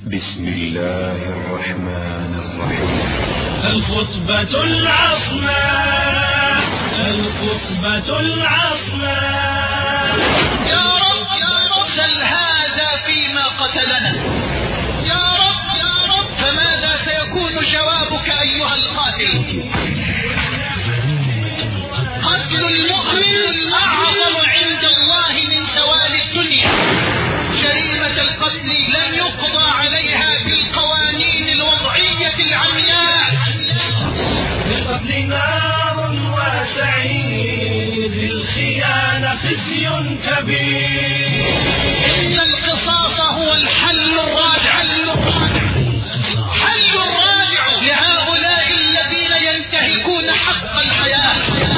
بسم الله الرحمن الرحيم. الخطبة العصماء، الخطبة العصماء. يا رب سل هذا فيما قتلنا. يا رب فماذا سيكون جوابك أيها القاتل؟ قتل المؤمن أعظم عند الله من زوال الدنيا. جريمة القتل لن يقضى عليها بالقوانين الوضعية العمياء. للقتل نار وسعير، للخيانة خزي كبير. إن القصاص هو الحل الرادع، حل الرادع لهؤلاء الذين ينتهكون حق الحياة،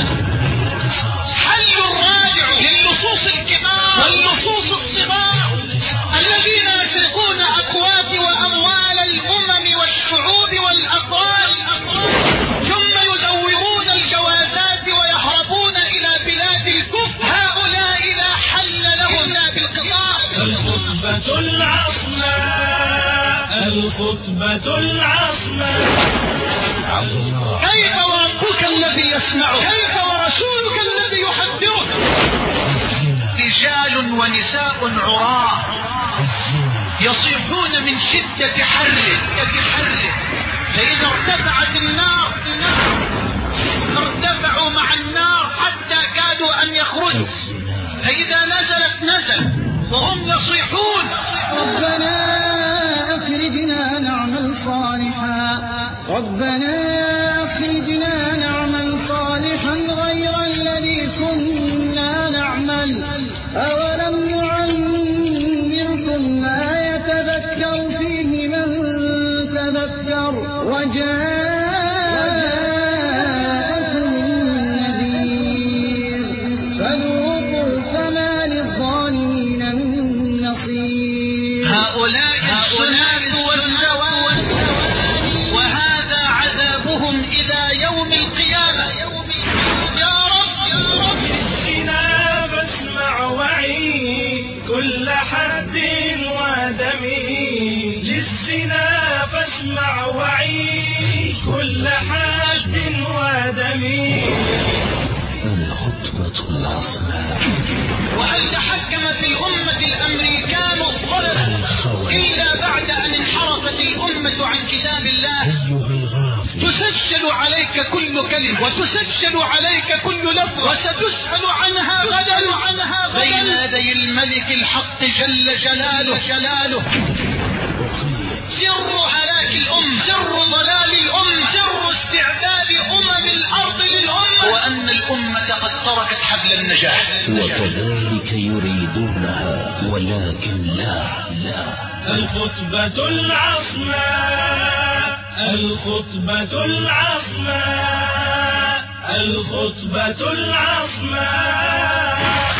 حل الرادع للصوص الكبار واللصوص الصغار الذين يسرقون أكواب وأموال الأمم والشعوب والأطراف، ثم يزورون الجوازات ويهربون إلى بلاد الكفر. هؤلاء لا حل لهم لا بالقصاص. الخطبة العصماء، الخطبة العصماء. كيف وربك الذي يسمعك؟ كيف ورسولك الذي يحذرك؟ رجال ونساء عراة يصيحون من شدة حره، فإذا ارتفعت النار ارتفعوا مع النار حتى كادوا أن يخرجوا، فإذا نزل وهم يصيحون: ربنا أخرجنا نعمل صالحا، ربنا أخرجنا نعمل صالحا غير الذي كنا نعمل، أولم نعمركم ما يتذكر فيه من تذكر وجاءكم النذير فذوقوا فما للظالمين من نصير. هؤلاء الصلاة والسواد، وهذا عذابهم إلى يوم القيامة. يا رب للزنا فاسمع وعي كل حد ودمي، للزنا فاسمع وعي كل حد ودمي. الخطبة العصماء. وهل تحكمت الأمة الأمريكان الظلم إلا بعد أن انحرفت الأمة عن كتاب الله؟ تسجل عليك كل كلمة وتسجل عليك كل لفظ وستسأل عنها غدا بين يدي الملك الحق جل جلاله. سر هلاك سر ضلال سر استعباد الأرض للأمة، وأن الأمة قد تركت حبل النجاة. وكذلك يريدونها ولكن لا. الخطبة العصماء، الخطبة العصماء، الخطبة العصماء.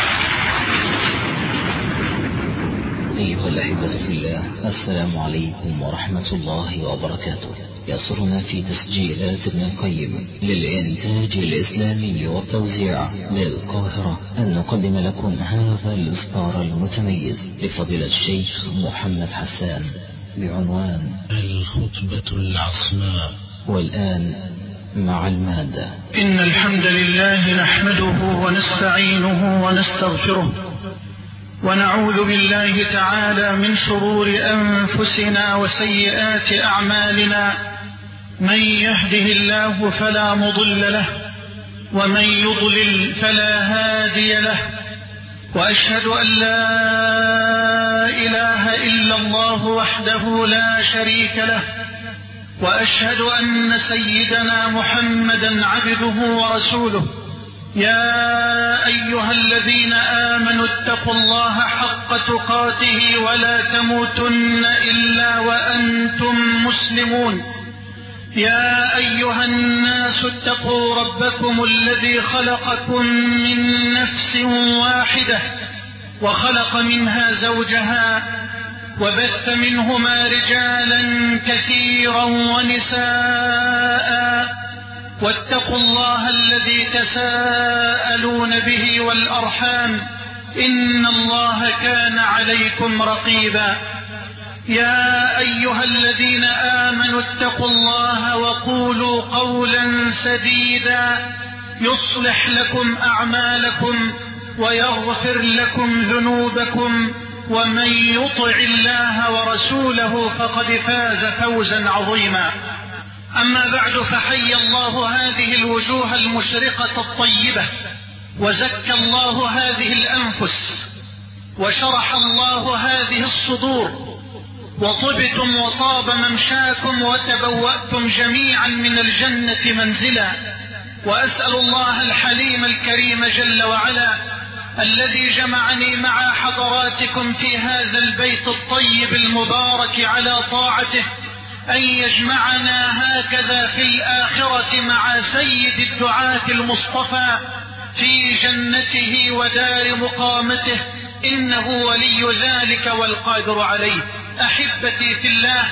أيها الأحبة في الله، السلام عليكم ورحمة الله وبركاته. يسرنا في تسجيلات ابن القيم للإنتاج الإسلامي والتوزيع بالقاهرة أن نقدم لكم هذا الإصدار المتميز لفضيلة الشيخ محمد حسان بعنوان الخطبة العصماء. والآن مع المادة. إن الحمد لله نحمده ونستعينه ونستغفره، ونعوذ بالله تعالى من شرور أنفسنا وسيئات أعمالنا. من يهده الله فلا مضل له، ومن يضلل فلا هادي له، وأشهد أن لا إله إلا الله وحده لا شريك له، وأشهد أن سيدنا محمدا عبده ورسوله. يا أيها الذين آمنوا اتقوا الله حق تقاته ولا تموتن إلا وأنتم مسلمون. يا أيها الناس اتقوا ربكم الذي خلقكم من نفس واحدة، وخلق منها زوجها، وبث منهما رجالا كثيرا ونساء. واتقوا الله الذي تساءلون به والأرحام، إن الله كان عليكم رقيبا. يا أيها الذين آمنوا اتقوا الله وقولوا قولا سديدا يصلح لكم أعمالكم ويغفر لكم ذنوبكم ومن يطع الله ورسوله فقد فاز فوزا عظيما. أما بعد، فحي الله هذه الوجوه المشرقة الطيبة، وزكى الله هذه الأنفس، وشرح الله هذه الصدور، وطبتم وطاب ممشاكم وتبوأتم جميعا من الجنة منزلا. وأسأل الله الحليم الكريم جل وعلا الذي جمعني مع حضراتكم في هذا البيت الطيب المبارك على طاعته أن يجمعنا هكذا في الآخرة مع سيد الدعاة المصطفى في جنته ودار مقامته، إنه ولي ذلك والقادر عليه. أحبتي في الله،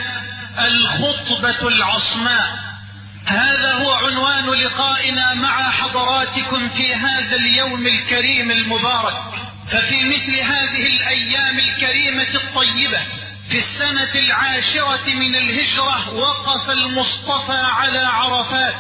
الخطبة العصماء، هذا هو عنوان لقائنا مع حضراتكم في هذا اليوم الكريم المبارك. ففي مثل هذه الأيام الكريمة الطيبة في السنة 10 من الهجرة وقف المصطفى على عرفات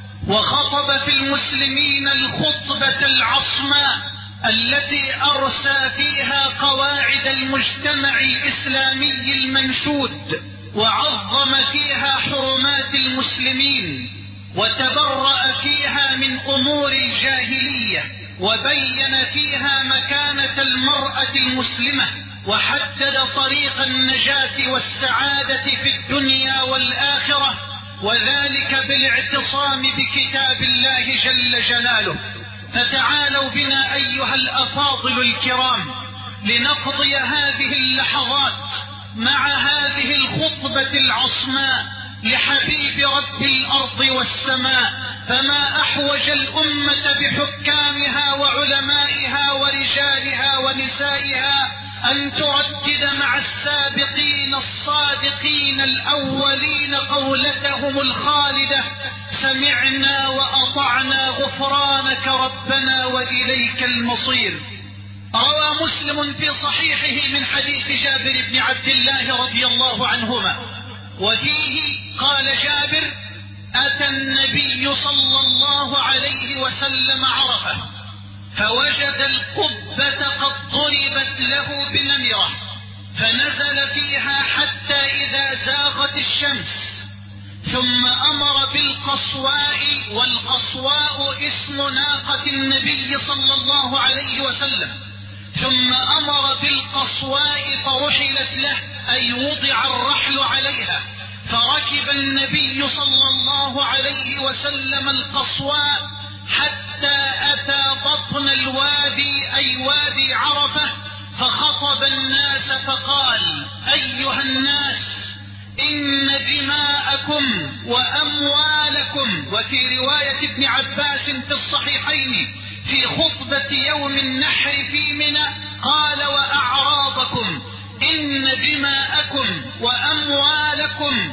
وخطب في المسلمين الخطبة العصماء التي أرسى فيها قواعد المجتمع الإسلامي المنشود، وعظم فيها حرمات المسلمين، وتبرأ فيها من أمور الجاهلية، وبين فيها مكانة المرأة المسلمة، وحدد طريق النجاة والسعادة في الدنيا والآخرة، وذلك بالاعتصام بكتاب الله جل جلاله. فتعالوا بنا أيها الأفاضل الكرام لنقضي هذه اللحظات مع هذه الخطبة العصماء لحبيب رب الأرض والسماء. فما أحوج الأمة بحكامها وعلمائها ورجالها ونسائها أن تردد مع السابقين الصادقين الأولين قولتهم الخالدة: سمعنا وأطعنا غفرانك ربنا وإليك المصير. روى مسلم في صحيحه من حديث جابر بن عبد الله رضي الله عنهما، وفيه قال جابر: أتى النبي صلى الله عليه وسلم عرفة فوجد القبة قد ضربت له بنمرة، فنزل فيها حتى إذا زاغت الشمس، ثم أمر بالقصواء، والقصواء اسم ناقة النبي صلى الله عليه وسلم، ثم أمر بالقصواء فرحلت له، أي وضع الرحل عليها، فركب النبي صلى الله عليه وسلم القصواء حتى أتى بطن الوادي، أي وادي عرفة، فخطب الناس فقال: أيها الناس، إن دماءكم وأموالكم، وفي رواية ابن عباس في الصحيحين في خطبة يوم النحر في منى قال: وأعراضكم، إن دماءكم وأموالكم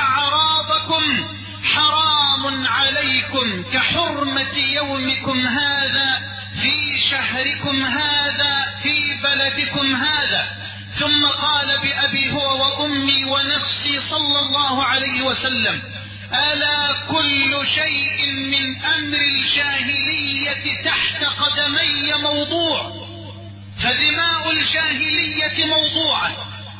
وأعراضكم حرام عليكم كحرمة يومكم هذا في شهركم هذا في بلدكم هذا. ثم قال بأبي هو وأمي ونفسي صلى الله عليه وسلم: ألا كل شيء من أمر الجاهلية تحت قدمي موضوع، فدماء الجاهلية موضوعة،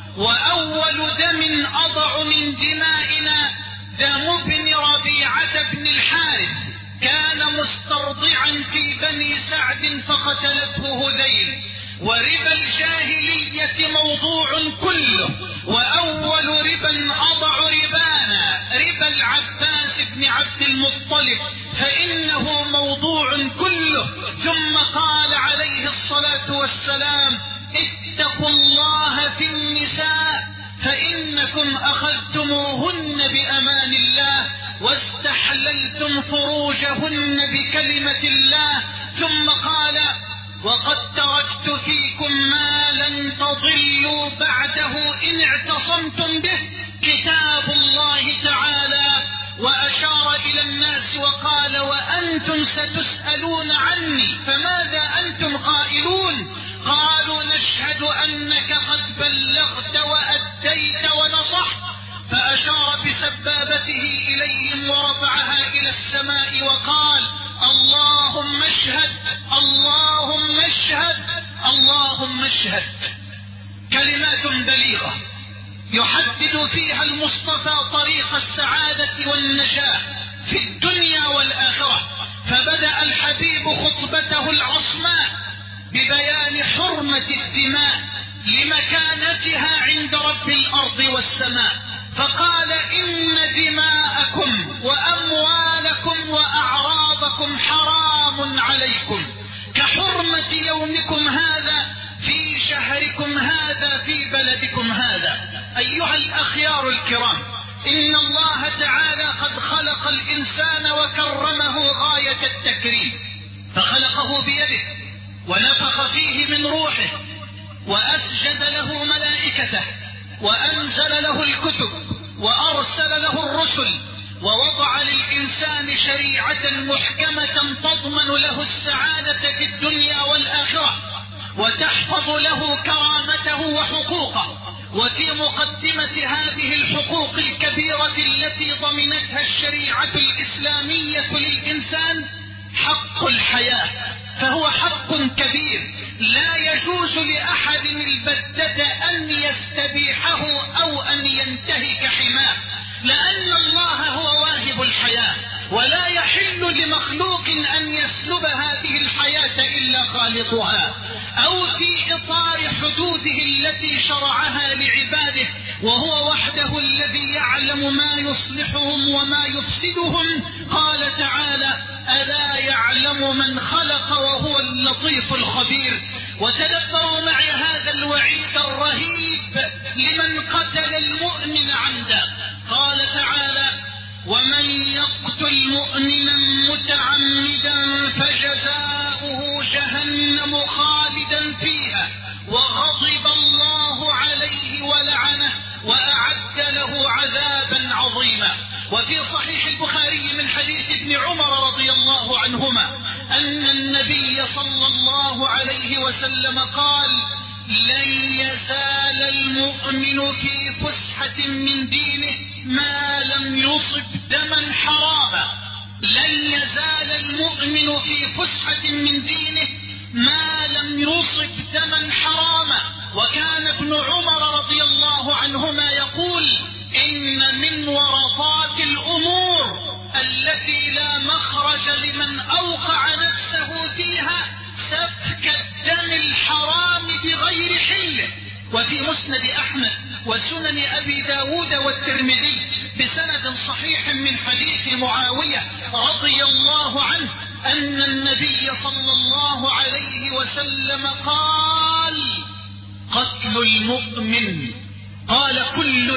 وأول دم أضع من دمائنا دم ابن ربيعة بن الحارث، كان مسترضعا في بني سعد فقتلته هذيل. وربا الجاهلية موضوع كله، وأول ربا أضع ربانا ربا العباس بن عبد المطلب، فإنه موضوع كله. ثم قال عليه الصلاة والسلام: اتقوا الله في النساء فإنكم أخذتموهن بأمان الله واستحللتم فروجهن بكلمة الله. ثم قال: وقد تركت فيكم ما لن تضلوا بعده إن اعتصمتم به، كتاب الله تعالى. وأشار إلى الناس وقال: وأنتم ستسألون عني فماذا أنتم قائلون؟ قالوا: نشهد أنك قد بلغت وأديت المشهد كلمات بليغة يحدد فيها المصطفى طريق السعادة والنجاة في الدنيا والآخرة. فبدأ الحبيب خطبته العصماء ببيان حرمة الدماء لمكانتها عند رب الأرض والسماء، فقال: إن دماءكم وأموالكم وأعراضكم حرام عليكم كحرمة يومكم هذا في شهركم هذا في بلدكم هذا. أيها الأخيار الكرام، إن الله تعالى قد خلق الإنسان وكرمه غاية التكريم، فخلقه بيده ونفخ فيه من روحه وأسجد له ملائكته وأنزل له الكتب وأرسل له الرسل ووضع للإنسان شريعة محكمة تضمن له السعادة في الدنيا والآخرة وتحفظ له كرامته وحقوقه. وفي مقدمة هذه الحقوق الكبيرة التي ضمنتها الشريعة الإسلامية للإنسان حق الحياة، فهو حق كبير لا يجوز لأحد البتة أن يستبيحه أو أن ينتهك حماه، لأن الله هو واهب الحياة، ولا يحل لمخلوق أن يسلب هذه الحياة إلا خالقها أو في إطار حدوده التي شرعها لعباده، وهو وحده الذي يعلم ما يصلحهم وما يفسدهم. قال تعالى: ألا يعلم من خلق وهو اللطيف الخبير. وتدبروا معي هذا الوعيد الرهيب لمن قتل المؤمن عمدا. قال تعالى: ومن يقتل مؤمنا متعمدا فجزاؤه جهنم خالدا فيها وغضب الله عليه ولعنه وأعد له عذابا عظيما. وفي صحيح البخاري من حديث ابن عمر رضي الله عنهما أن النبي صلى الله عليه وسلم قال: لن يزال المؤمن في فسحة من دينه ما لم يصب دما حراما. لن يزال المؤمن في فسحة من دينه ما لم يصب دما حراما. وكان ابن عمر رضي الله عنهما يقول: إن من ورطات الأمور التي لا مخرج لمن أوقع نفسه فيها سفك الدم الحرام بغير حله. وفي مسند أحمد وسنن أبي داود والترمذي بسند صحيح من حديث معاوية رضي الله عنه أن النبي صلى الله عليه وسلم قال: قتل المؤمن، قال كل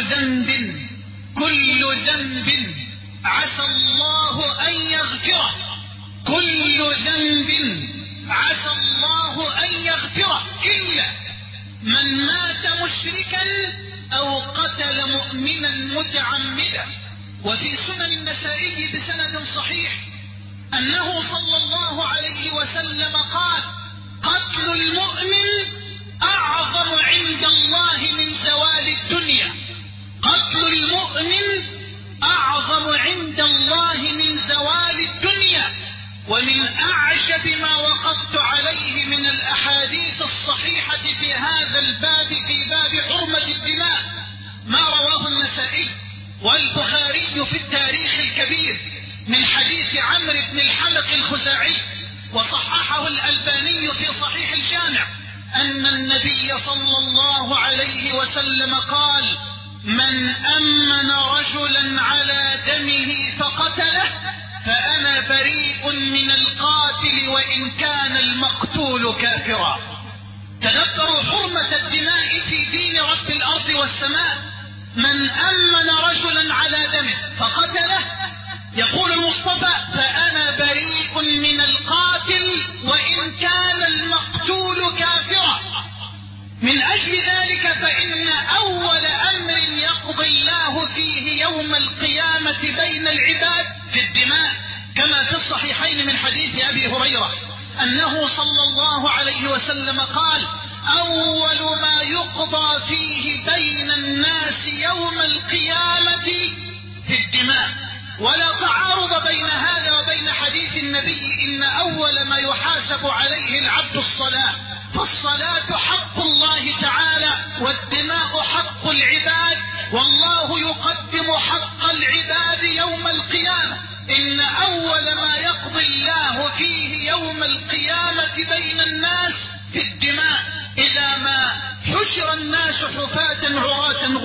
ذنب عسى الله أن يغفره، كل ذنب عسى الله أن يغفره إلا من مات مشركا أو قتل مؤمنا متعمدا. وفي سنن النسائي بسند صحيح أنه صلى الله عليه وسلم قال: قتل المؤمن أعظم عند الله من زوال الدنيا، قتل المؤمن أعظم عند الله من زوال الدنيا. ومن أعجب ما وقفت عليه من الأحاديث الصحيحة في هذا الباب، في باب حرمة الدماء، ما رواه النسائي والبخاري في التاريخ الكبير من حديث عمرو بن الحلق الخزاعي، وصححه الألباني في صحيح الجامع، أن النبي صلى الله عليه وسلم قال: من أمن رجلا على دمه فقتله فأنا بريء من القاتل وإن كان المقتول كافرا. تدبروا حرمة الدماء في دين رب الأرض والسماء. من أمن رجلا على دمه فقتله، يقول المصطفى: فأنا بريء من القاتل وإن كان المقتول كافرا. من أجل ذلك فإن أول أمر يقضي الله فيه يوم القيامة بين العباد في الدماء، كما في الصحيحين من حديث أبي هريرة أنه صلى الله عليه وسلم قال: أول ما يقضى فيه بين الناس يوم القيامة في الدماء. ولا تعارض بين هذا وبين حديث النبي: إن أول ما يحاسب عليه العبد الصلاة، فالصلاة حق الله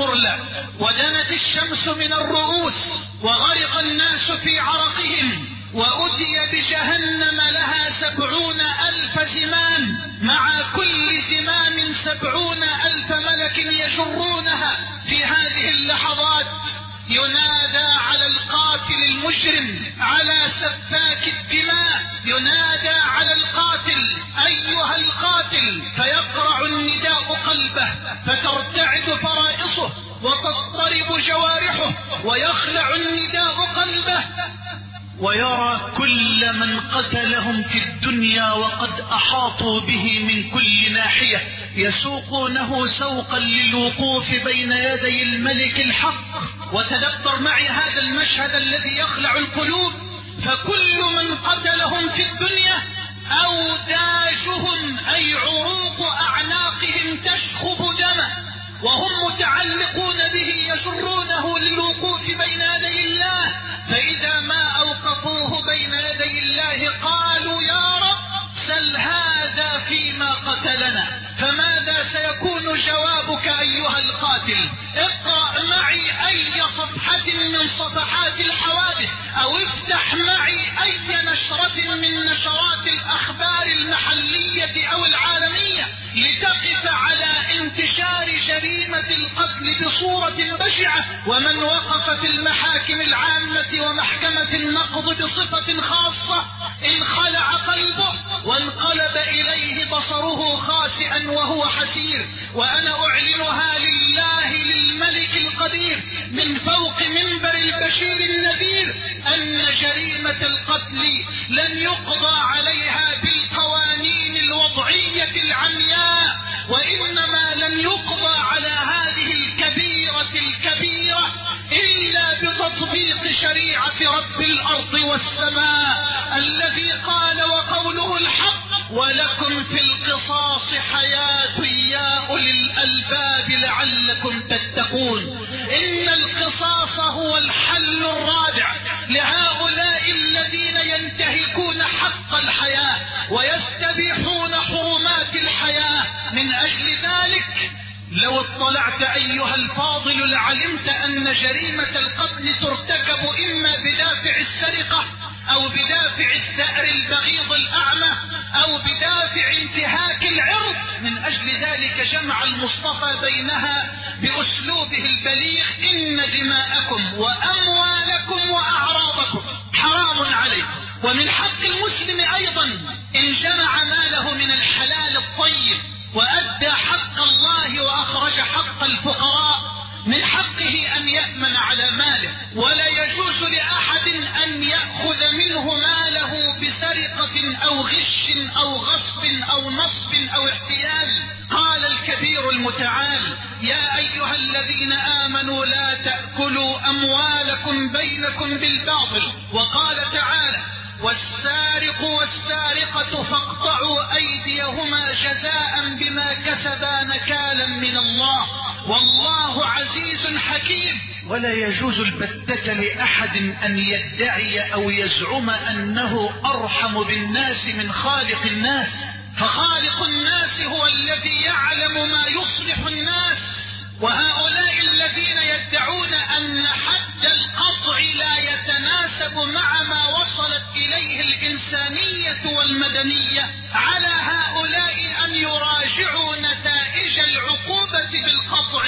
ترلى ودنت الشمس من الرؤوس وغرق الناس في عرقهم وأتي بجهنم لها 70,000 زمام مع كل زمام 70,000 ملك يجرونها. في هذه اللحظات ينادى على القاتل المجرم، على سفاك الدماء، ينادى على القاتل أيها القاتل، فيقرع النداء قلبه فترتعد فرائصه وتضطرب جوارحه ويخلع النداء قلبه، ويرى كل من قتلهم في الدنيا وقد أحاطوا به من كل ناحية يسوقونه سوقا للوقوف بين يدي الملك الحق. وتدبر معي هذا المشهد الذي يخلع القلوب، فكل من قتلهم في الدنيا أوداجهم أي عروق أعناقهم تشخب دمه وهم متعلقون به يجرونه للوقوف بين يدي الله، فإذا ما أوقفوه بين يدي الله قالوا يا رب سل هذا فيما قتلنا. فماذا سيكون جوابك أيها القاتل؟ اقرأ معي أي صفحة من صفحات الحوادث أو افتح معي أي نشرة من نشرات الأخبار المحلية أو العالمية لتقف على انتشار جريمة القتل بصورة بشعة، ومن وقف في المحاكم العامة ومحكمة النقض بصفة خاصة انخلع قلبه وانقلب إليه بصره خاسئا وهو حسير. وأنا أعلنها لله للملك القدير من فوق منبر البشير النذير أن جريمة القتل لن يقضى عليها بالقوانين الوضعية العمياء، وإنما لن يقضى على هذه الكبيرة إلا بتطبيق شريعة رب الأرض والسماء الذي قال وقوله الحق ولكم في القصاص حياة يا أولي الألباب لعلكم تتقون. إن القصاص هو الحل الرادع لهؤلاء الذين ينتهكون حق الحياة ويستبيحون حرمات الحياة. من أجل ذلك لو اطلعت أيها الفاضل لعلمت أن جريمة القتل ترتكب إما بدافع السرقة أو بدافع الثأر البغيض الأعمى أو بدافع انتهاك العرض. من أجل ذلك جمع المصطفى بينها بأسلوبه البليغ: إن دماءكم وأموالكم وأعراضكم حرام عليكم. ومن حق المسلم أيضا إن جمع ماله من الحلال الطيب وأدى حق الله وأخرج حق الفقراء من حقه أن يأمن على ماله، ولا يجوز لأحد أن يأخذ منه ماله بسرقة أو غش أو غصب أو نصب أو احتيال. قال الكبير المتعال: يا أيها الذين آمنوا لا تأكلوا أموالكم بينكم بالباطل. وقال تعالى: والسارق والسارقة فاقطعوا أيديهما جزاء بما كسبا نكالا من الله والله عزيز حكيم. ولا يجوز البتة لأحد أن يدعي أو يزعم أنه أرحم بالناس من خالق الناس، فخالق الناس هو الذي يعلم ما يصلح الناس. وهؤلاء الذين يدعون أن حد القطع لا يتناسب مع ما وصلت إليه الإنسانية والمدنية، على هؤلاء أن يراجعوا نتائج العقوبة بالقطع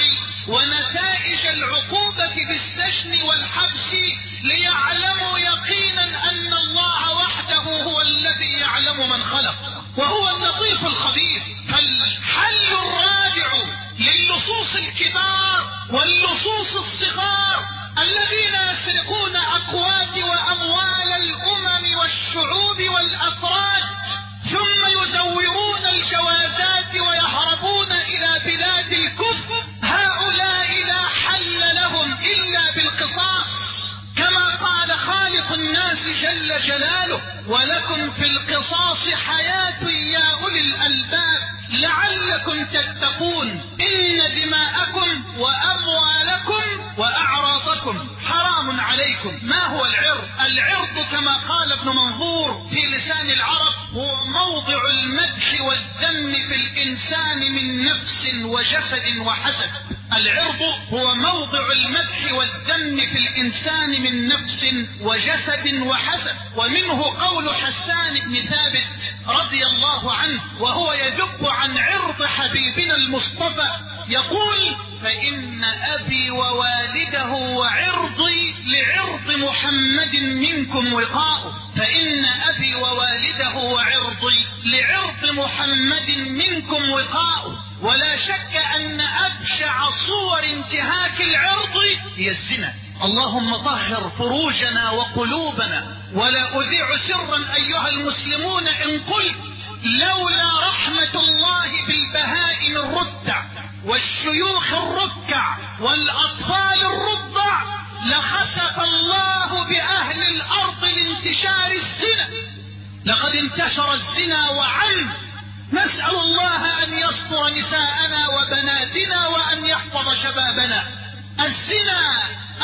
ونتائج العقوبة بالسجن والحبس ليعلموا يقينا أن الله وحده هو الذي يعلم من خلق وهو اللطيف الخبير. فالحل الرادع للصوص الكبار واللصوص الصغار الذين يسرقون أقوات وأموال الأمم والشعوب والأفراد ثم يزورون الجوازات ويهربون إلى بلاد الكفر، هؤلاء لا حل لهم إلا بالقصاص، كما قال خالق الناس جل جلاله: ولكم في القصاص حياة يا أولي الألباب لعلكم تتقون. إن دماءكم وأموالكم وأعراضكم حرام عليكم. ما هو العرض؟ العرض كما قال ابن منظور في لسان العرب هو موضع المدح والذم في الإنسان من نفس وجسد وحسب. العرض هو موضع المدح والذم في الإنسان من نفس وجسد وحسب. ومنه قول حسان بن ثابت رضي الله عنه وهو يذب عن عرض حبيبنا المصطفى يقول: فإن أبي ووالده وعرضي لعرض محمد منكم وقاء. فإن أبي ووالده وعرضي لعرض محمد منكم وقاء. ولا شك أن أبشع صور انتهاك العرض هي الزنا. اللهم طهر فروجنا وقلوبنا. ولا أذيع سرا أيها المسلمون إن قلت لولا رحمة الله بالبهائم الرتع والشيوخ الركع والأطفال الرضع لخسف الله بأهل الأرض لانتشار الزنا. لقد انتشر الزنا وعم. نسأل الله أن يستر نساءنا وبناتنا وأن يحفظ شبابنا. الزنا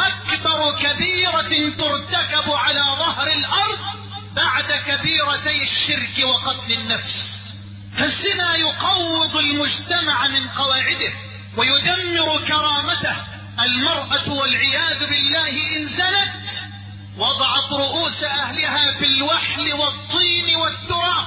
أكبر كبيرة ترتكب على ظهر الأرض بعد كبيرتي الشرك وقتل النفس. فالزنا يقوض المجتمع من قواعده ويدمر كرامته. المرأة والعياذ بالله إن زنت وضعت رؤوس أهلها في الوحل والطين والتراب.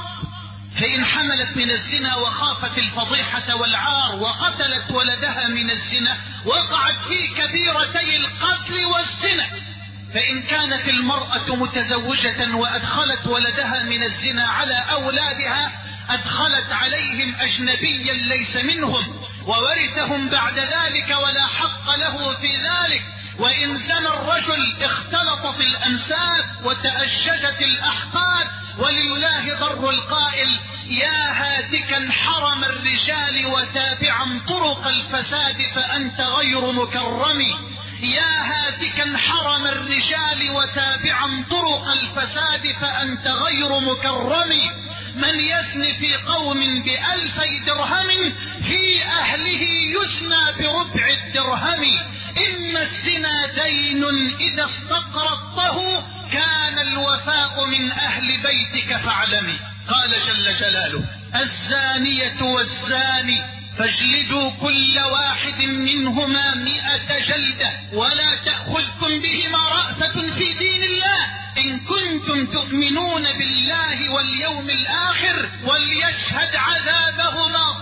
فإن حملت من الزنا وخافت الفضيحة والعار وقتلت ولدها من الزنا وقعت في كبيرتي القتل والزنا. فإن كانت المرأة متزوجة وأدخلت ولدها من الزنا على أولادها أدخلت عليهم أجنبيا ليس منهم وورثهم بعد ذلك ولا حق له في ذلك. وإن زنى الرجل اختلطت الأنساب وتأشجت الأحقاد. ولله ضر القائل: يا هاتكا حرم الرجال وتابعا طرق الفساد فأنت غير مكرم. يا هاتكا حرم الرجال وتابعا طرق الفساد فأنت غير مكرم. من يزن في قوم ب2000 درهم في أهله يزنى بربع الدرهم. إن الزنا دين إذا استقرضته كان الوفاء من أهل بيتك فاعلمي. قال جل جلاله: الزانية والزاني فاجلدوا كل واحد منهما 100 جلدة ولا تأخذكم بهما رأفة في دين الله إن كنتم تؤمنون بالله واليوم الآخر وليشهد عذابهما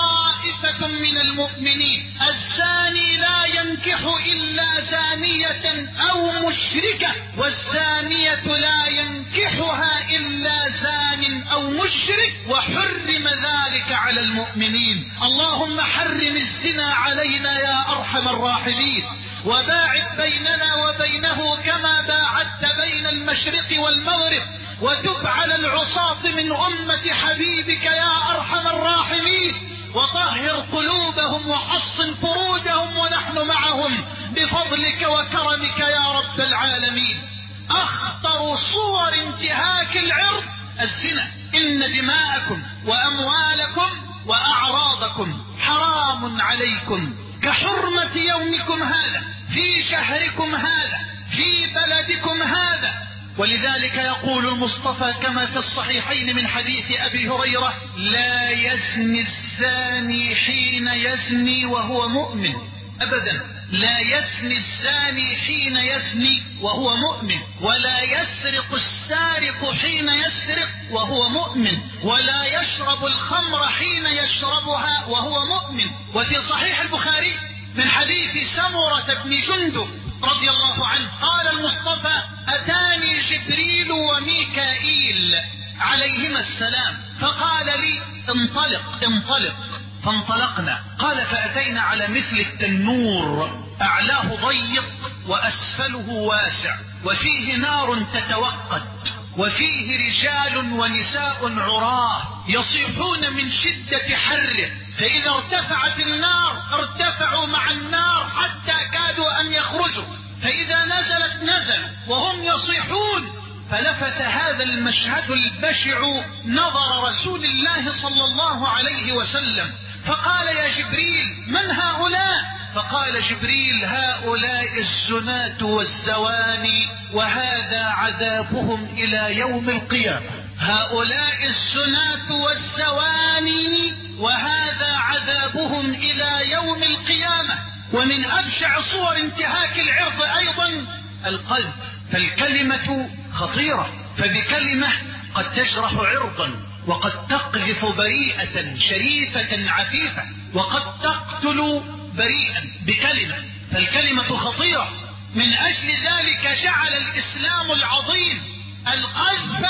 طائفة من المؤمنين. الزاني لا ينكح إلا زانية أو مشركة والزانية لا ينكحها إلا زان أو مشرك وحرم ذلك على المؤمنين. اللهم حرم الزنا علينا يا أرحم الراحمين وباعد بيننا وبينه كما باعدت بين المشرق والمغرب وتب على العصاة من أمة حبيبك يا أرحم الراحمين وطهر قلوبهم وحصن فروجهم ونحن معهم بفضلك وكرمك يا رب العالمين. أخطر صور انتهاك العرض الزنا. إن دماءكم وأموالكم وأعراضكم حرام عليكم كحرمة يومكم هذا في شهركم هذا في بلدكم هذا. ولذلك يقول المصطفى كما في الصحيحين من حديث أبي هريرة: لا يزني الزاني حين يزني وهو مؤمن أبدا. لا يزني الزاني حين يزني وهو مؤمن ولا يسرق السارق حين يسرق وهو مؤمن ولا يشرب الخمر حين يشربها وهو مؤمن. وفي صحيح البخاري من حديث سمرة بن جندب رضي الله عنه قال المصطفى: أتاني جبريل وميكائيل عليهما السلام فقال لي: انطلق. فانطلقنا. قال: فأتينا على مثل التنور أعلاه ضيق وأسفله واسع وفيه نار تتوقد وفيه رجال ونساء عراه يصيحون من شدة حره، فإذا ارتفعت النار ارتفعوا مع النار حتى كادوا أن يخرجوا، فإذا نزلت نزلوا وهم يصيحون. فلفت هذا المشهد البشع نظر رسول الله صلى الله عليه وسلم فقال: يا جبريل من هؤلاء؟ فقال جبريل: هؤلاء الزناة والزواني وهذا عذابهم إلى يوم القيامة. هؤلاء الزناة والزواني وهذا عذابهم إلى يوم القيامة. ومن أبشع صور انتهاك العرض أيضا القذف. فالكلمة خطيرة، فبكلمة قد تجرح عرضا، وقد تقذف بريئة شريفة عفيفة، وقد تقتل بريئا بكلمة. فالكلمة خطيرة. من أجل ذلك جعل الإسلام العظيم القذف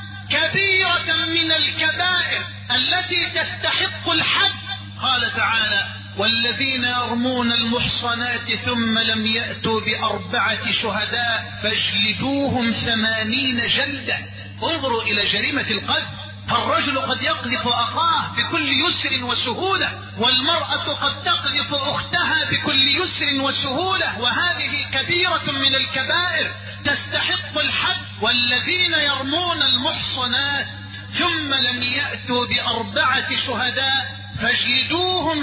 كبيرة من الكبائر التي تستحق الحد. قال تعالى: والذين يرمون المحصنات ثم لم يأتوا بأربعة شهداء فاجلدوهم 80 جلدة. انظروا إلى جريمة القذف. فالرجل قد يقذف أخاه بكل يسر وسهولة، والمرأة قد تقذف أختها بكل يسر وسهولة، وهذه كبيرة من الكبائر تستحق الحد. والذين يرمون المحصنات ثم لم يأتوا بأربعة شهداء فاجلدوهم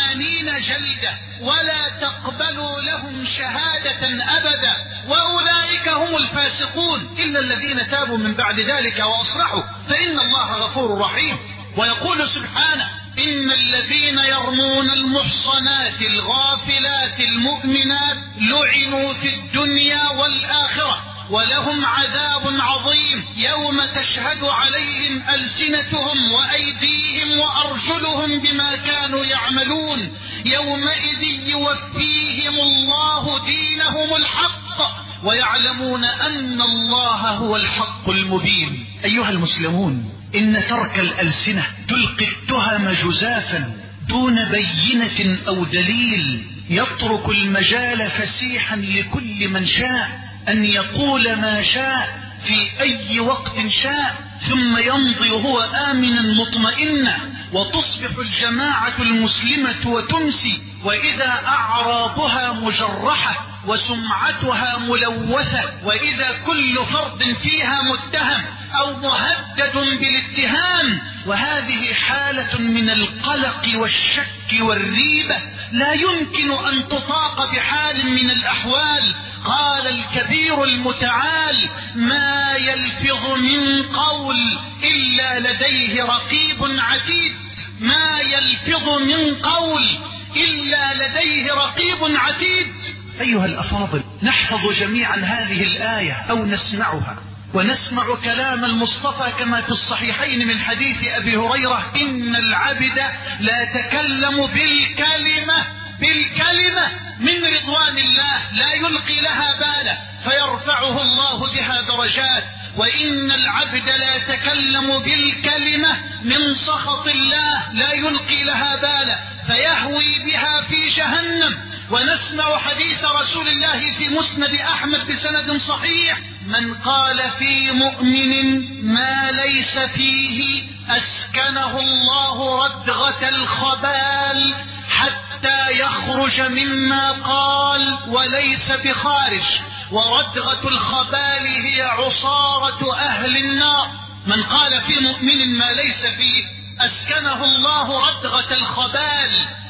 80 جلدة ولا تقبلوا لهم شهادة أبدا وأولئك هم الفاسقون إلا الذين تابوا من بعد ذلك وأصلحوا فإن الله غفور رحيم. ويقول سبحانه: إن الذين يرمون المحصنات الغافلات المؤمنات لعنوا في الدنيا والآخرة ولهم عذاب عظيم يوم تشهد عليهم ألسنتهم وأيديهم وأرجلهم بما كانوا يعملون يومئذ يوفيهم الله دينهم الحق ويعلمون أن الله هو الحق المبين. أيها المسلمون، إن ترك الألسنة تلقي التهم جزافا دون بينة أو دليل، يترك المجال فسيحا لكل من شاء أن يقول ما شاء في أي وقت شاء، ثم يمضي وهو آمنا مطمئنا، وتصبح الجماعة المسلمة وتمسي وإذا أعراضها مجرحة وسمعتها ملوثة، وإذا كل فرد فيها متهم أو مهدد بالاتهام. وهذه حالة من القلق والشك والريبة لا يمكن أن تطاق بحال من الأحوال. قال الكبير المتعال: ما يلفظ من قول إلا لديه رقيب عتيد. ما يلفظ من قول إلا لديه رقيب عتيد. أيها الأفاضل، نحفظ جميعا هذه الآية أو نسمعها، ونسمع كلام المصطفى كما في الصحيحين من حديث أبي هريرة: إن العبد لا يتكلم بالكلمة من رضوان الله لا يلقي لها بالا فيرفعه الله بها درجات، وإن العبد لا يتكلم بالكلمة من سخط الله لا يلقي لها بالا فيهوي بها في جهنم. ونسمع حديث رسول الله في مسند أحمد بسند صحيح: من قال في مؤمن ما ليس فيه أسكنه الله ردغة الخبال حتى يخرج مما قال وليس بخارج. وردغة الخبال هي عصارة أهل النار. من قال في مؤمن ما ليس فيه أسكنه الله ردغة الخبال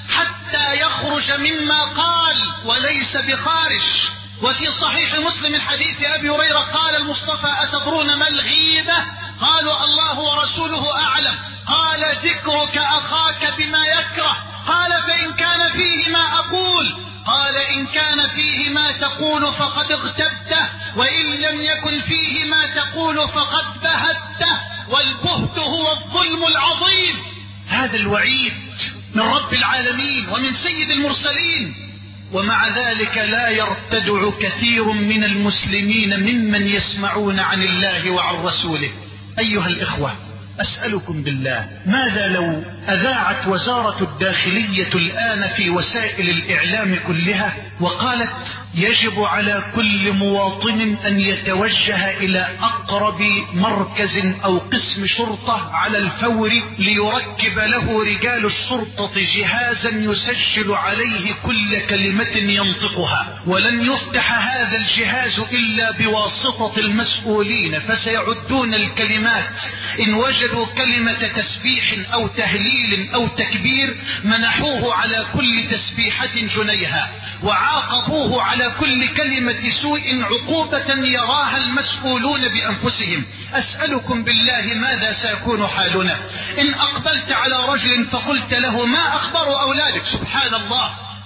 حتى يخرج مما قال وليس بخارج. وفي صحيح مسلم حديث أبي هريرة قال المصطفى: أتدرون ما الغيبة؟ قالوا: الله ورسوله أعلم. قال: ذكرك أخاك بما يكره. قال: فإن كان فيه ما أقول. قال: إن كان فيه ما تقول فقد اغتبته، وإن لم يكن فيه ما تقول فقد بهته، والبهت هو الظلم العظيم. هذا الوعيد من رب العالمين ومن سيد المرسلين، ومع ذلك لا يرتدع كثير من المسلمين ممن يسمعون عن الله وعن رسوله. أيها الإخوة، أسألكم بالله، ماذا لو أذاعت وزارة الداخلية الآن في وسائل الإعلام كلها وقالت: يجب على كل مواطن أن يتوجه إلى أقرب مركز أو قسم شرطة على الفور ليركب له رجال الشرطة جهازا يسجل عليه كل كلمة ينطقها، ولن يفتح هذا الجهاز إلا بواسطة المسؤولين، فسيعدون الكلمات، إن وجدوا كلمة تسبيح أو تهليل أو تكبير منحوه على كل تسبيحة جنيها، وعاقبوه على كل كلمة سوء عقوبة يراها المسؤولون بأنفسهم. أسألكم بالله، ماذا سيكون حالنا إن أقبلت على رجل فقلت له: ما أخبر أولادك؟ سبحان الله،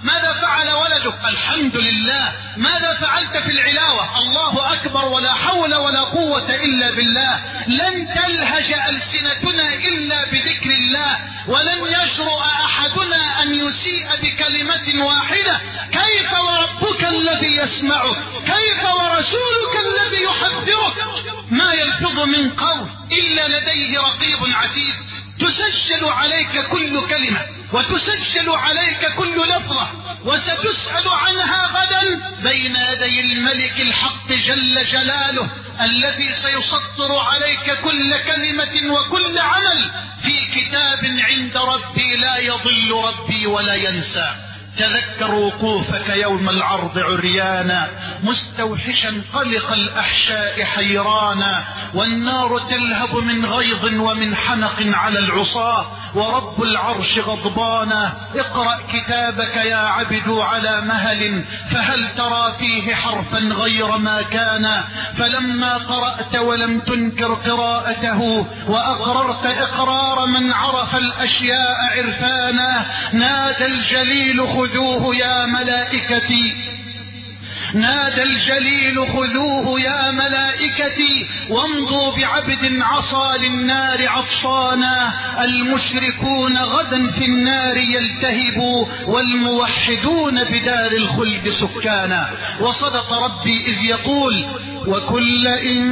ماذا فعل ولدك؟ الحمد لله. ماذا فعلت في العلاوة؟ الله أكبر ولا حول ولا قوة إلا بالله. لن تلهج ألسنتنا إلا بذكر الله، ولن يجرؤ أحدنا أن يسيء بكلمة واحدة. كيف وربك الذي يسمعك؟ كيف ورسولك الذي يحذرك؟ ما يلفظ من قول إلا لديه رقيب عتيد. تسجل عليك كل كلمة، وتسجل عليك كل لفظة، وستسأل عنها غدا بين يدي الملك الحق جل جلاله، الذي سيسطر عليك كل كلمة وكل عمل في كتاب عند ربي لا يضل ربي ولا ينسى. تذكر وقوفك يوم العرض عريانا، مستوحشا قلق الأحشاء حيرانا، والنار تلهب من غيظ ومن حنق على العصاة، ورب العرش غضبانا. اقرأ كتابك يا عبد على مهل، فهل ترى فيه حرفا غير ما كان؟ فلما قرأت ولم تنكر قراءته، وأقررت إقرار من عرف الأشياء عرفانا، نادى الجليل خذوه يا ملائكتي، نادى الجليل خذوه يا ملائكتي، وامضوا بعبد عصى للنار عطشانا. المشركون غدا في النار يلتهبوا، والموحدون بدار الخلد سكانا. وصدق ربي إذ يقول: وكل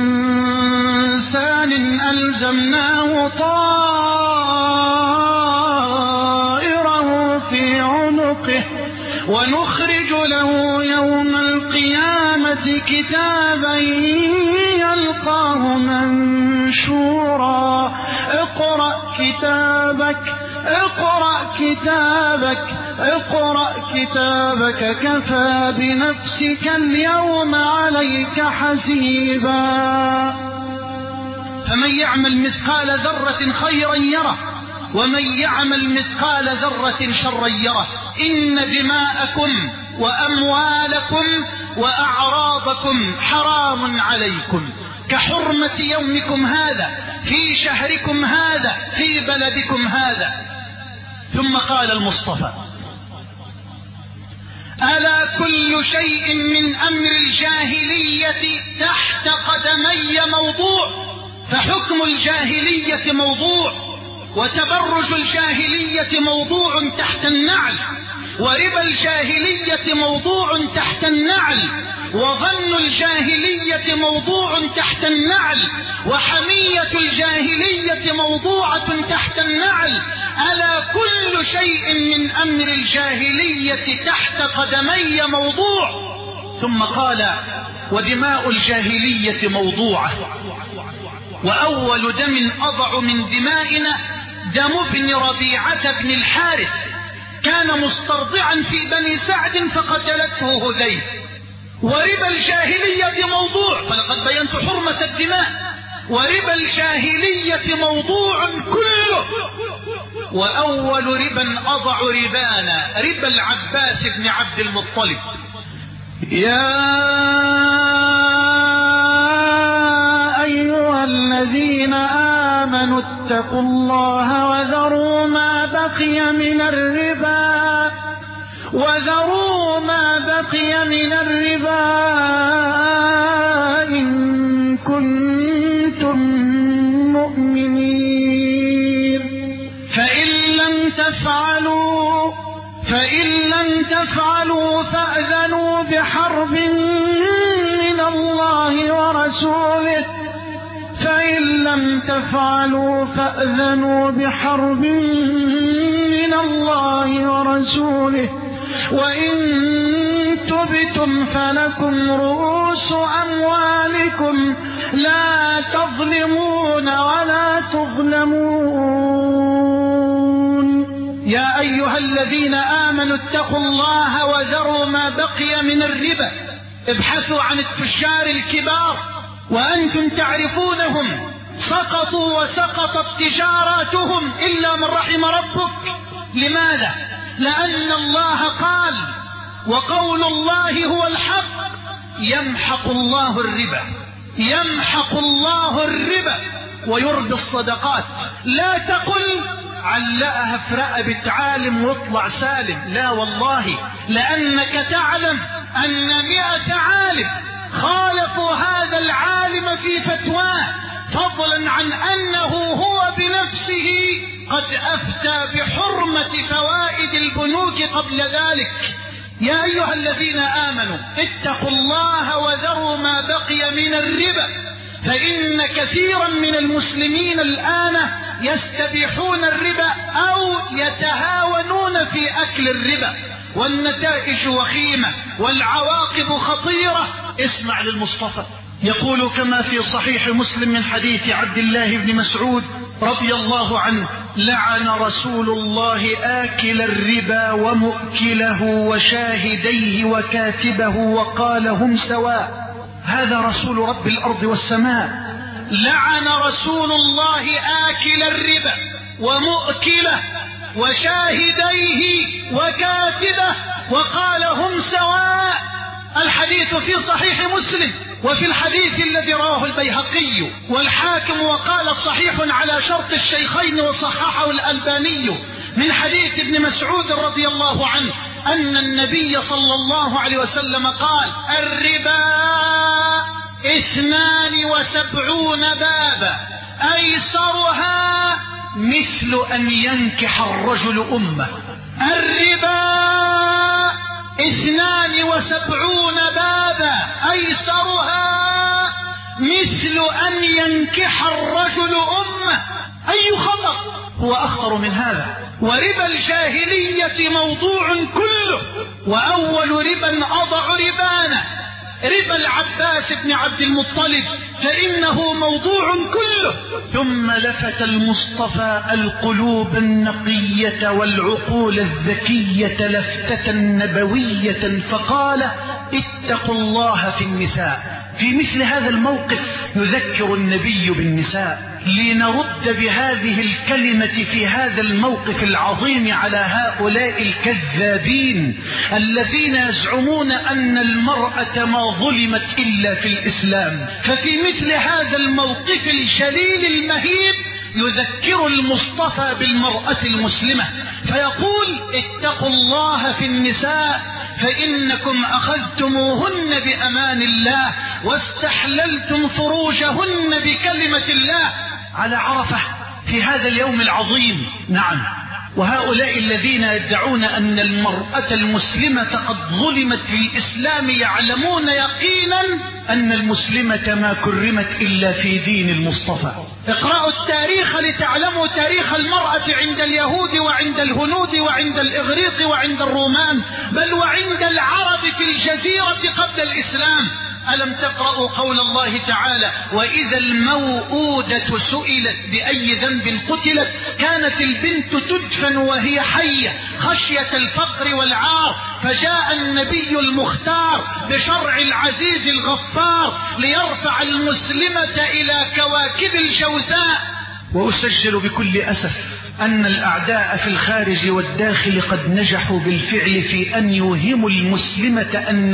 إنسان ألزمناه طائره في عنقه، ونخرج له يوم القيامة كتابا يلقاه منشورا. اقرأ كتابك، اقرأ كتابك، اقرأ كتابك، كفى بنفسك اليوم عليك حسيبا. فمن يعمل مثقال ذرة خيرا يره، ومن يعمل مثقال ذرة شرا يره. إن دماءكم وأموالكم وأعراضكم حرام عليكم كحرمة يومكم هذا في شهركم هذا في بلدكم هذا. ثم قال المصطفى: ألا كل شيء من أمر الجاهلية تحت قدمي موضوع، فحكم الجاهلية موضوع، وتبرج الجاهلية موضوع تحت النعل، وربا الجاهلية موضوع تحت النعل، وظن الجاهلية موضوع تحت النعل، وحمية الجاهلية موضوعة تحت النعل. ألا كل شيء من أمر الجاهلية تحت قدمي موضوع. ثم قال: ودماء الجاهلية موضوعة، وأول دم أضع من دمائنا دم ابن ربيعة بن الحارث، كان مسترضعا في بني سعد فقتلته هذيل. وربا الجاهلية موضوع، فلقد بينت حرمة الدماء. وربا الجاهلية موضوع كله، وأول ربا أضع ربانا ربا العباس بن عبد المطلب. يا أيها الذين آمنوا اتقوا الله وذروا ما بقي من الربا، وذروا ما بقي من الربا إن كنتم مؤمنين. فإن لم تفعلوا فأذنوا بحرب من الله ورسوله. فإن لم تفعلوا فأذنوا بحرب من الله ورسوله. وإن تبتم فلكم رؤوس أموالكم لا تظلمون ولا تظلمون. يا أيها الذين آمنوا اتقوا الله وذروا ما بقي من الربا. ابحثوا عن التجار الكبار وأنتم تعرفونهم، سقطوا وسقطت تجاراتهم إلا من رحم ربك. لماذا؟ لأن الله قال: وقول الله هو الحق، يمحق الله الربا، يمحق الله الربا ويربي الصدقات. لا تقل علقها في رقبة عالم واطلع سالم. لا والله، لأنك تعلم أن 100 عالم خالفوا هذا العالم في فتواه، فضلا عن أنه هو بنفسه قد أفتى بحرمة فوائد البنوك قبل ذلك. يا أيها الذين آمنوا اتقوا الله وذروا ما بقي من الربا، فإن كثيرا من المسلمين الآن يستبيحون الربا أو يتهاونون في أكل الربا، والنتائج وخيمة والعواقب خطيرة. اسمع للمصطفى يقول كما في صحيح مسلم من حديث عبد الله بن مسعود رضي الله عنه: لعن رسول الله آكل الربا ومؤكله وشاهديه وكاتبه وقال هم سواء. هذا رسول رب الأرض والسماء. لعن رسول الله آكل الربا ومؤكله وشاهديه وكاتبه وقال هم سواء. الحديث في صحيح مسلم، وفي الحديث الذي رواه البيهقي والحاكم وقال صحيح على شرط الشيخين وصححه الألباني من حديث ابن مسعود رضي الله عنه أن النبي صلى الله عليه وسلم قال: الربا 72 بابا أيسرها مثل أن ينكح الرجل أمه. الربا 72 بابا أيسرها مثل أن ينكح الرجل أمه. أي خطر هو أخطر من هذا؟ وربا الجاهلية موضوع كله، وأول ربا أضع ربانه ربا العباس بن عبد المطلب، فإنه موضوع كله. ثم لفت المصطفى القلوب النقية والعقول الذكية لفتة نبوية فقال: اتقوا الله في النساء. في مثل هذا الموقف يذكر النبي بالنساء لنرد بهذه الكلمة في هذا الموقف العظيم على هؤلاء الكذابين الذين يزعمون أن المرأة ما ظلمت إلا في الإسلام. ففي مثل هذا الموقف الجليل المهيب يذكر المصطفى بالمرأة المسلمة فيقول: اتقوا الله في النساء فإنكم أخذتموهن بأمان الله واستحللتم فروجهن بكلمة الله. على عرفة في هذا اليوم العظيم. نعم، وهؤلاء الذين يدعون أن المرأة المسلمة قد ظلمت في الإسلام يعلمون يقينا أن المسلمة ما كرمت إلا في دين المصطفى. اقرأوا التاريخ لتعلموا تاريخ المرأة عند اليهود وعند الهنود وعند الإغريق وعند الرومان، بل وعند العرب في الجزيرة قبل الإسلام. ألم تقرأوا قول الله تعالى: وإذا الموءودة سئلت بأي ذنب قتلت كانت البنت تدفن وهي حية خشية الفقر والعار، فجاء النبي المختار بشرع العزيز الغفار ليرفع المسلمة إلى كواكب الجوزاء. وأسجل بكل أسف أن الأعداء في الخارج والداخل قد نجحوا بالفعل في أن يوهموا المسلمة أن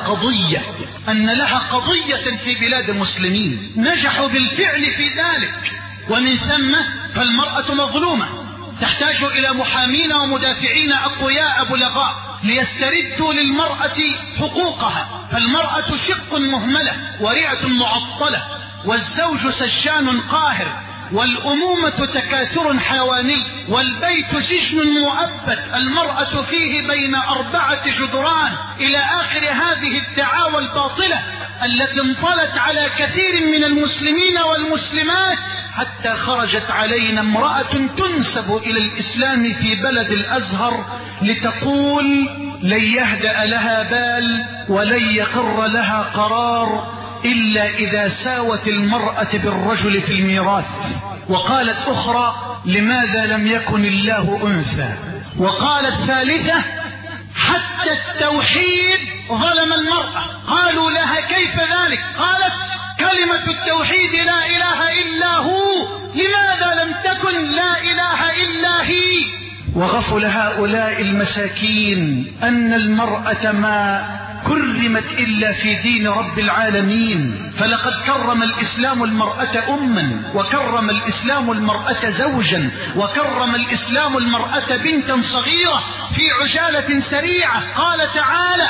لها قضية في بلاد المسلمين. نجحوا بالفعل في ذلك، ومن ثم فالمرأة مظلومة تحتاج إلى محامين ومدافعين أقوياء بلغاء ليستردوا للمرأة حقوقها. فالمرأة شق مهملة ورئة معطلة، والزوج سجان قاهر، والأمومة تكاثر حيواني، والبيت سجن مؤبد المرأة فيه بين 4 جدران، إلى آخر هذه الدعاوى الباطلة التي انطلت على كثير من المسلمين والمسلمات، حتى خرجت علينا امرأة تنسب إلى الإسلام في بلد الأزهر لتقول: لن يهدأ لها بال ولن يقر لها قرار إلا إذا ساوت المرأة بالرجل في الميراث. وقالت أخرى: لماذا لم يكن الله أنثى؟ وقالت ثالثة: حتى التوحيد ظلم المرأة. قالوا لها: كيف ذلك؟ قالت: كلمة التوحيد لا إله إلا هو، لماذا لم تكن لا إله إلا هي؟ وغفل هؤلاء المساكين أن المرأة ما كرمت إلا في دين رب العالمين. فلقد كرم الإسلام المرأة أما، وكرم الإسلام المرأة زوجا، وكرم الإسلام المرأة بنتا صغيرة في عجالة سريعة. قال تعالى: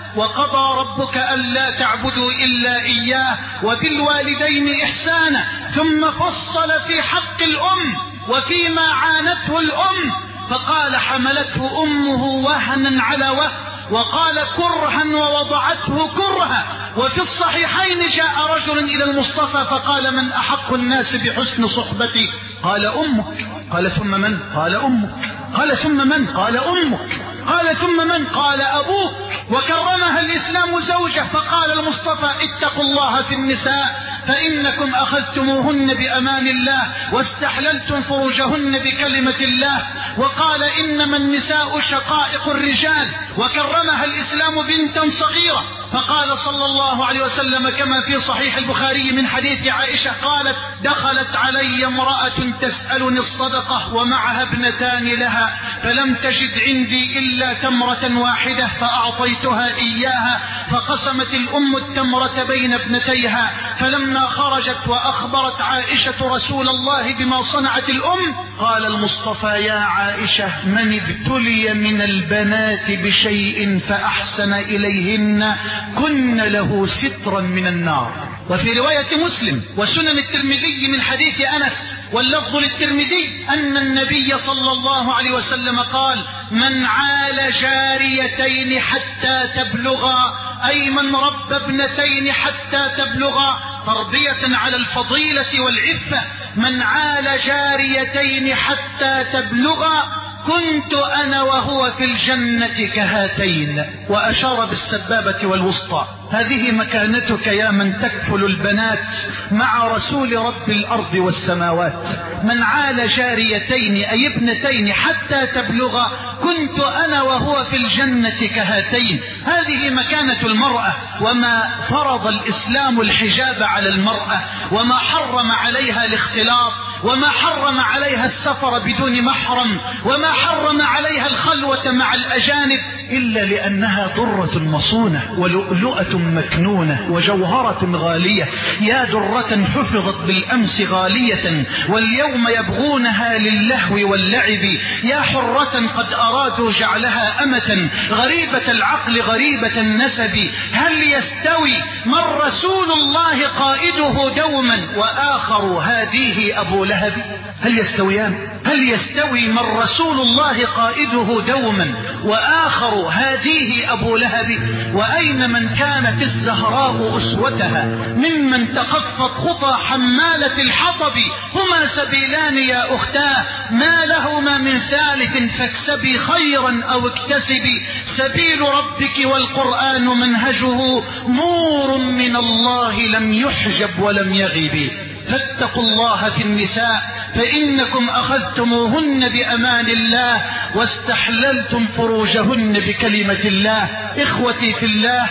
وقضى ربك ألا تعبدوا إلا إياه وبالوالدين إحسانا، ثم فصل في حق الأم وفيما عانته الأم، فقال: حملته أمه وهنا على وهن، وقال: كرها ووضعته كرها. وفي الصحيحين جاء رجل إلى المصطفى فقال: من أحق الناس بحسن صحبتي؟ قال: أمك. قال: ثم من؟ قال: أمك. قال: ثم من؟ قال: أمك. قال: ثم من؟ قال: أبوك. وكرمها الإسلام زوجة. فقال المصطفى: اتقوا الله في النساء فإنكم أخذتموهن بأمان الله واستحللتم فروجهن بكلمة الله. وقال: إنما النساء شقائق الرجال. وكرمها الإسلام بنتا صغيرة. فقال صلى الله عليه وسلم كما في صحيح البخاري من حديث عائشة قالت: دخلت علي امرأة تسألني الصدقة ومعها ابنتان لها، فلم تجد عندي إلا تمرة واحدة فأعطيتها إياها، فقسمت الأم التمرة بين ابنتيها. فلما خرجت وأخبرت عائشة رسول الله بما صنعت الأم، قال المصطفى: يا عائشة، من ابتلي من البنات بشيء فأحسن إليهن كن له سترا من النار. وفي رواية مسلم وسنن الترمذي من حديث أنس واللفظ للترمذي أن النبي صلى الله عليه وسلم قال: من عال جاريتين حتى تبلغا، أي من رب ابنتين حتى تبلغا، تربية على الفضيلة والعفة. من عال جاريتين حتى تبلغا كنت أنا وهو في الجنة كهاتين. وأشار بالسبابة والوسطى. هذه مكانتك يا من تكفل البنات مع رسول رب الأرض والسماوات. من عال جاريتين أي ابنتين حتى تبلغ كنت أنا وهو في الجنة كهاتين. هذه مكانة المرأة. وما فرض الإسلام الحجاب على المرأة، وما حرم عليها الاختلاط، وما حرم عليها السفر بدون محرم، وما حرم عليها الخلوة مع الأجانب، إلا لأنها ضرة مصونة ولؤلؤة مكنونة وجوهرة غالية. يا درة حفظت بالأمس غالية واليوم يبغونها للهو واللعب. يا حرة قد أرادوا جعلها أمة غريبة العقل غريبة النسب. هل يستوي من رسول الله قائده دوما وآخر هاديه أبو لهب؟ هل يستويان؟ هل يستوي من رسول الله قائده دوما وآخر هاديه أبو لهب؟ وأين من كانت الزهراء أسوتها ممن تخفت خطى حمالة الحطب؟ هما سبيلان يا أختاه ما لهما من ثالث، فاكسبي خيرا أو اكتسبي. سبيل ربك والقرآن منهجه نور من الله لم يحجب ولم يغب. فاتقوا الله في النساء فإنكم أخذتموهن بأمان الله واستحللتم فروجهن بكلمة الله. إخوتي في الله،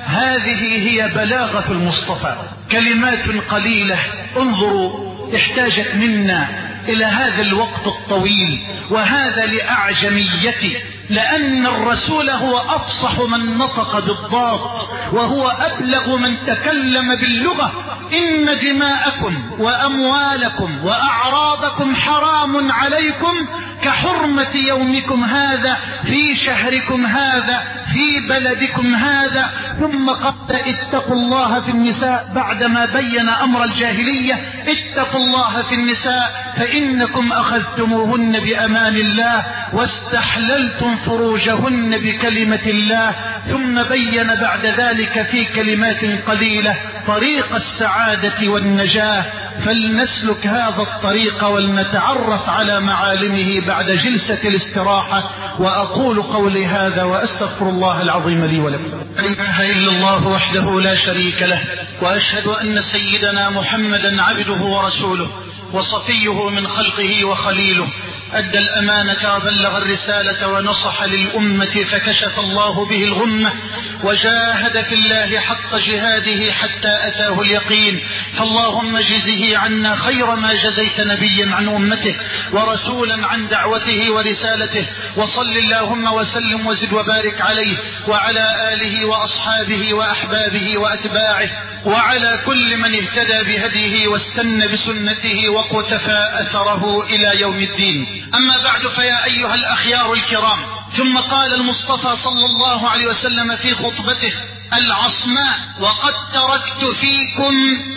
هذه هي بلاغة المصطفى. كلمات قليلة انظروا احتاجت منا إلى هذا الوقت الطويل، وهذا لأعجميتي، لأن الرسول هو أفصح من نطق بالضاد وهو أبلغ من تكلم باللغة. إن دماءكم وأموالكم وأعراضكم حرام عليكم كحرمة يومكم هذا في شهركم هذا في بلدكم هذا. ثم قال: اتقوا الله في النساء بعدما بين أمر الجاهلية. اتقوا الله في النساء فإنكم أخذتموهن بأمان الله واستحللتم فروجهن بكلمة الله. ثم بين بعد ذلك في كلمات قليلة طريق السعادة والنجاة. فلنسلك هذا الطريق ولنتعرف على معالمه بعد جلسة الاستراحة. وأقول قولي هذا وأستغفر الله العظيم لي ولكم. لا إله إلا الله وحده لا شريك له، وأشهد أن سيدنا محمدا عبده ورسوله وصفيه من خلقه وخليله. أدى الأمانة وبلغ الرسالة ونصح للأمة فكشف الله به الغمة، وجاهد في الله حق جهاده حتى أتاه اليقين. فاللهم جزه عنا خير ما جزيت نبيا عن أمته ورسولا عن دعوته ورسالته. وصل اللهم وسلم وزد وبارك عليه وعلى آله وأصحابه وأحبابه وأتباعه وعلى كل من اهتدى بهديه واستنى بسنته وقتفى أثره إلى يوم الدين. أما بعد، فيا أيها الأخيار الكرام، ثم قال المصطفى صلى الله عليه وسلم في خطبته العصماء: وقد تركت فيكم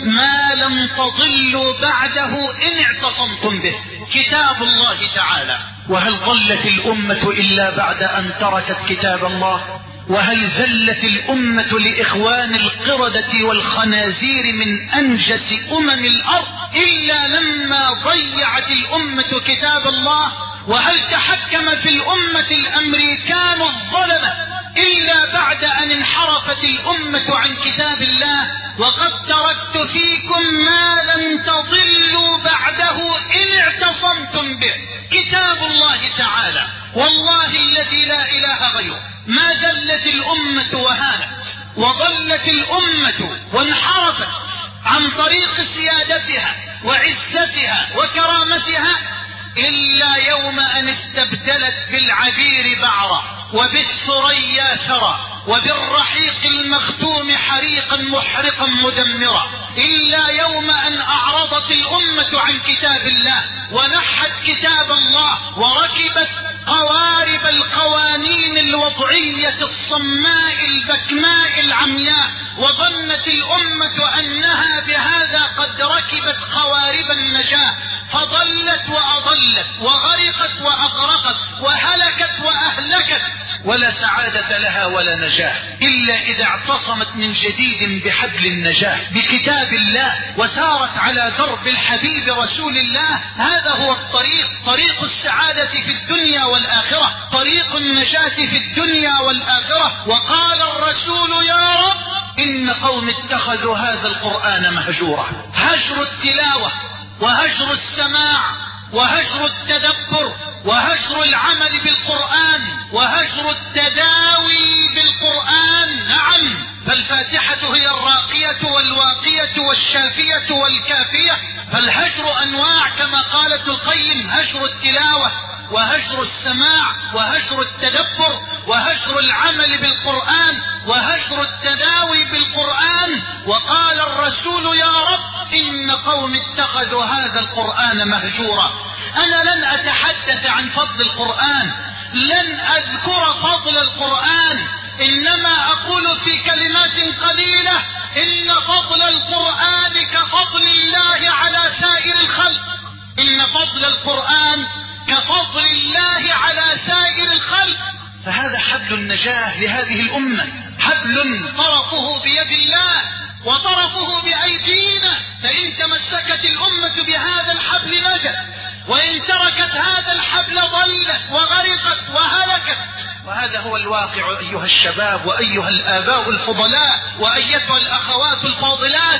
ما لم تضلوا بعده إن اعتصمتم به، كتاب الله تعالى. وهل ضلت الأمة إلا بعد أن تركت كتاب الله؟ وهل ذلت الأمة لإخوان القردة والخنازير من أنجس الأرض إلا لما ضيعت الأمة كتاب الله؟ وهل تحكم في الأمة الأمريكان الظلمة إلا بعد أن انحرفت الأمة عن كتاب الله؟ وقد تركت فيكم ما لن تضلوا بعده إن اعتصمتم به، كتاب الله تعالى. والله الذي لا إله غيره ما ذلت الأمة وهانت وضلت الأمة وانحرفت عن طريق سيادتها وعزتها وكرامتها إلا يوم أن استبدلت بالعبير بعرا وبالثريا ثرى وبالرحيق المختوم حريقا محرقا مدمرا، إلا يوم أن أعرضت الأمة عن كتاب الله ونحت كتاب الله وركبت قوارب القوانين الوضعية الصماء البكماء العمياء، وظنت الأمة أنها بهذا قد ركبت قوارب النجاة، فضلت وأضلت وغرقت وأغرقت وهلكت وأهلكت، ولا سعادة لها ولا نجاة إلا إذا اعتصمت من جديد بحبل النجاة بكتاب الله وسارت على درب الحبيب رسول الله. هذا هو الطريق، طريق السعادة في الدنيا والآخرة، طريق النجاة في الدنيا والآخرة. وقال الرسول: يا رب إن قوم اتخذوا هذا القرآن مهجورا. هجر التلاوة وهجر السماع وهجر التدبر وهجر العمل بالقرآن وهجر التداوي بالقرآن. نعم، فالفاتحة هي الراقية والواقية والشافية والكافية، فالهجر أنواع كما قال ابن القيم: هجر التلاوة وهجر السماع وهجر التدبر وهجر العمل بالقرآن وهجر التداوي بالقرآن. وقال الرسول: يا رب إن قوم اتخذوا هذا القرآن مهجورا. أنا لن أتحدث عن فضل القرآن، لن أذكر فضل القرآن، إنما أقول في كلمات قليلة إن فضل القرآن كفضل الله على سائر الخلق، إن فضل القرآن كفضل الله على سائر الخلق. فهذا حبل النجاة لهذه الأمة، حبل طرفه بيد الله وطرفه بأيدينا، فإن تمسكت الأمة بهذا الحبل نجت، وإن تركت هذا الحبل ضلت وغرقت وهلكت. وهذا هو الواقع أيها الشباب وأيها الآباء الفضلاء وأيتها الأخوات الفاضلات.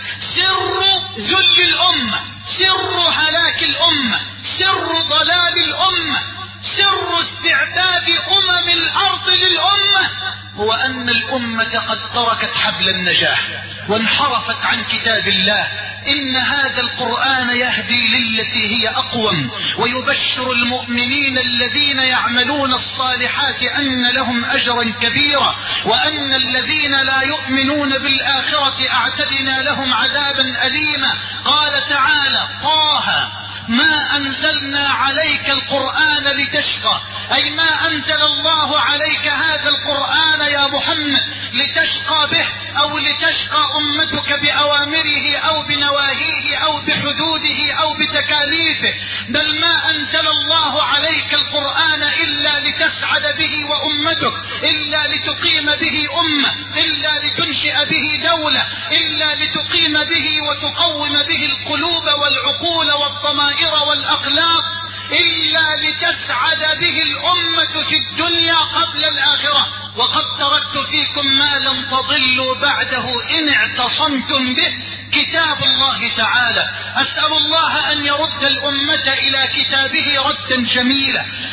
سر ذل الأمة، سر هلاك الأمة، سر ضلال الأمة، سر استعباد الأرض للأمة هو أن الأمة قد تركت حبل النجاة وانحرفت عن كتاب الله. إن هذا القرآن يهدي للتي هي أقوم ويبشر المؤمنين الذين يعملون الصالحات أن لهم أجرا كبيرا، وأن الذين لا يؤمنون بالآخرة أعتدنا لهم عذابا أليما. قال تعالى: طه ما أنزلنا عليك القرآن لتشقى، أي ما أنزل الله عليك هذا القرآن يا محمد لتشقى به أو لتشقى أمتك بأوامره أو بنواهيه أو بحدوده أو بتكاليفه، بل ما أنزل الله عليك القرآن إلا لتسعد به وأمتك، إلا لتقيم به أمة، إلا لتنشئ به دولة، إلا لتقيم به وتقوم به القلوب والعقول والضمائر والأخلاق، إلا لتسعد به الأمة في الدنيا قبل الآخرة. وقد تركت فيكم ما لم تضلوا بعده إن اعتصمتم به، كتاب الله تعالى. أسأل الله أن يرد الأمة إلى كتابه ردا جميلا،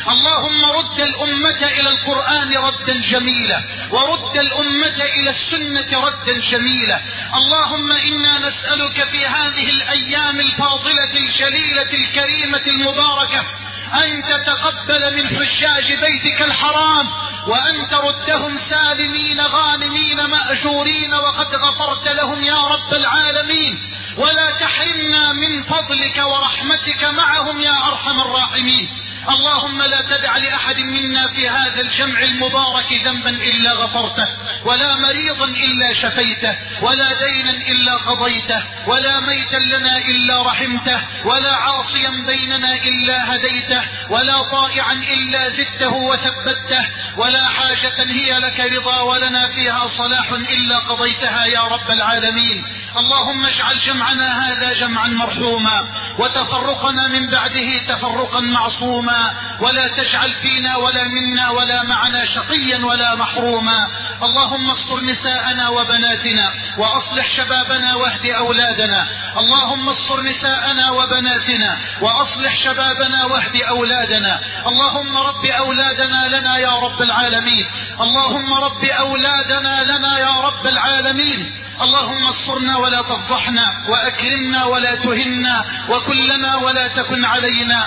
اللهم رد الأمة إلى القرآن ردا جميلا، ورد الأمة إلى السنة ردا جميلا. اللهم إنا نسألك في هذه الأيام الفاضلة الجليلة الكريمة المباركة أن تتقبل من حجاج بيتك الحرام، وأن تردهم سالمين غانمين مأجورين وقد غفرت لهم يا رب العالمين، ولا تحرمنا من فضلك ورحمتك معهم يا أرحم الراحمين. اللهم لا تدع لأحد منا في هذا الجمع المبارك ذنبا إلا غفرته، ولا مريضا إلا شفيته، ولا دينا إلا قضيته، ولا ميتا لنا إلا رحمته، ولا عاصيا بيننا إلا هديته، ولا طائعا إلا زدته وثبته، ولا حاجة هي لك رضا ولنا فيها صلاح إلا قضيتها يا رب العالمين. اللهم اجعل جمعنا هذا جمعا مرحوما، وتفرقنا من بعده تفرقا معصوما، ولا تجعل فينا ولا منا ولا معنا شقيا ولا محروما. اللهم استر نساءنا وبناتنا، وأصلح شبابنا واهد أولادنا. اللهم استر نساءنا وبناتنا، وأصلح شبابنا واهد أولادنا. اللهم رب أولادنا لنا يا رب العالمين. اللهم رب أولادنا لنا يا رب العالمين. اللهم استرنا ولا تفضحنا، وأكرمنا ولا تهنا، وكلنا ولا تكن علينا.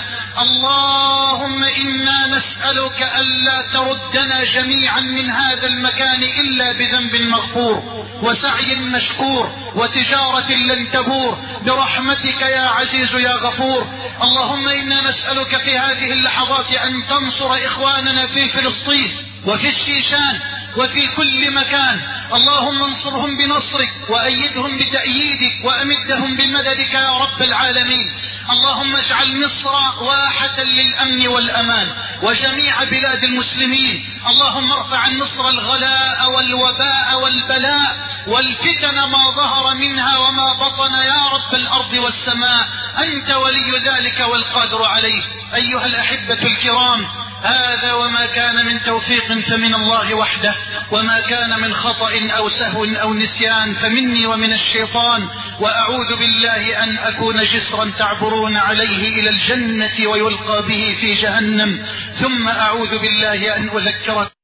اللهم إنا نسألك ألا تردنا جميعا من هذا المكان إلا بذنب مغفور، وسعي مشكور، وتجارة لن تبور، برحمتك يا عزيز يا غفور. اللهم إنا نسألك في هذه اللحظات أن تنصر إخواننا في فلسطين وفي الشيشان وفي كل مكان. اللهم انصرهم بنصرك، وأيدهم بتأييدك، وأمدهم بمددك يا رب العالمين. اللهم اجعل مصر واحة للأمن والأمان وجميع بلاد المسلمين. اللهم ارفع عن مصر الغلاء والوباء والبلاء والفتن ما ظهر منها وما بطن يا رب الأرض والسماء، أنت ولي ذلك والقادر عليه. أيها الأحبة الكرام، هذا وما كان من توفيق فمن الله وحده، وما كان من خطأ أو سهو أو نسيان فمني ومن الشيطان، وأعوذ بالله أن أكون جسرا تعبرون عليه إلى الجنة ويلقى به في جهنم، ثم أعوذ بالله أن أذكركم